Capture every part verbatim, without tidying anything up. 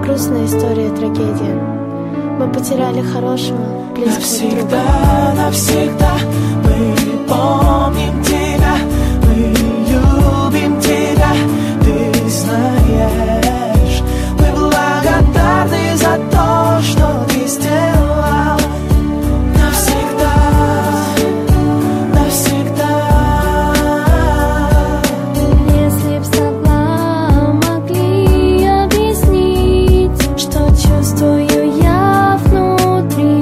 грустная история, трагедия. Мы потеряли хорошего, близкого друга. Навсегда, навсегда мы помним тебя, мы любим тебя, ты знаешь. Мы благодарны за то, что ты сделал. Навсегда, навсегда. Если б слова могли объяснить, что чувствую я внутри,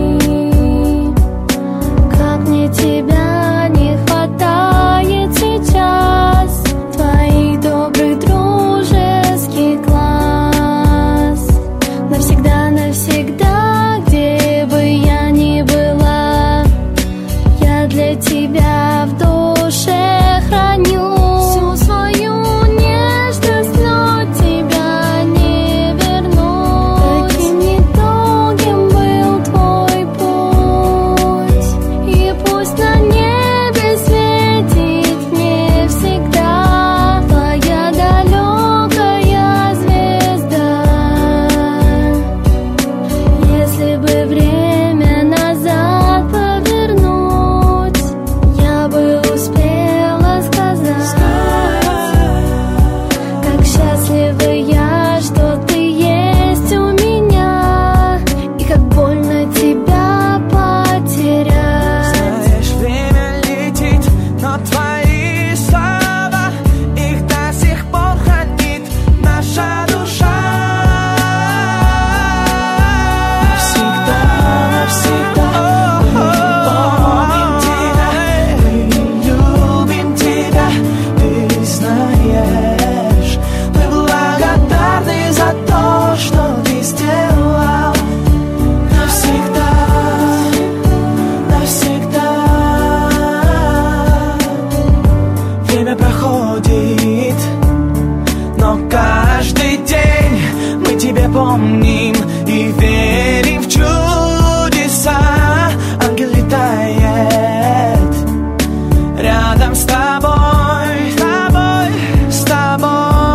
как мне тебя не хватает сейчас, твоих добрых дружеских глаз. Навсегда, навсегда, где бы я ни была, я для тебя в душе храню всю свою нежность, но тебя не верну. Таким недолгим был твой путь, и пусть на небе светит мне всегда твоя далекая звезда. Если бы время назад повернуть, я бы успела сказать, как счастлива я, что ты есть у меня, и как больно тебя потерять. Знаешь, время летит, но твои слова, их до сих пор хранит наша душа. Навсегда, навсегда мы помним тебя, мы любим тебя, ты знаешь. Мы благодарны за то, что ты сделал. Навсегда, навсегда. Время проходит, но каждый день мы тебя помним и верим в чудеса. Ангел летает рядом с тобой, с тобой, с тобой.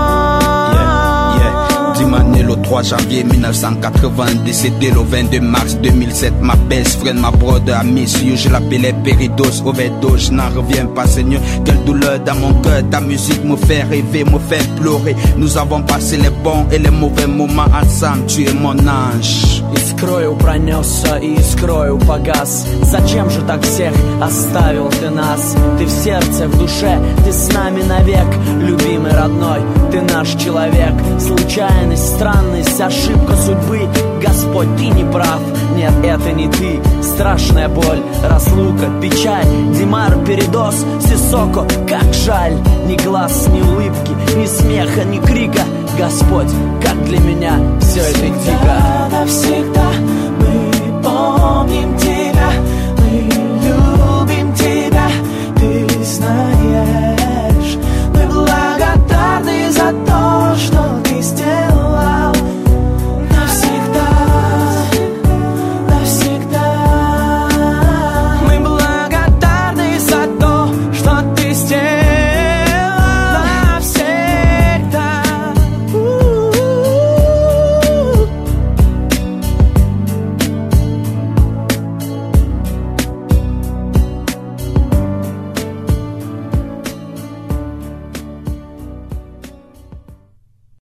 Yeah, yeah. Le trois janvier mille neuf cent quatre-vingts, décédé le vingt-deux mars deux mille sept. Ma best friend, ma brother, miss you, je l'appelais péridose, overdose, je n'en reviens pas, Seigneur. Quelle douleur dans mon cœur, ta musique me fait rêver, me fait pleurer. Nous avons passé les bons et les mauvais moments ensemble, tu es mon ange. Искрою пронесся и искрою погас. Зачем же так всех оставил ты нас? Ты в сердце, в душе, ты с нами навек. Любимый, родной, ты наш человек. Случайность, странность, ошибка судьбы. Господь, ты не прав, нет, это не ты. Страшная боль, разлука, печаль. Димар, передоз, Сисоко, как жаль. Ни глаз, ни улыбки, ни смеха, ни крика. Господь, как для меня все это дико. Навсегда мы помним тебя.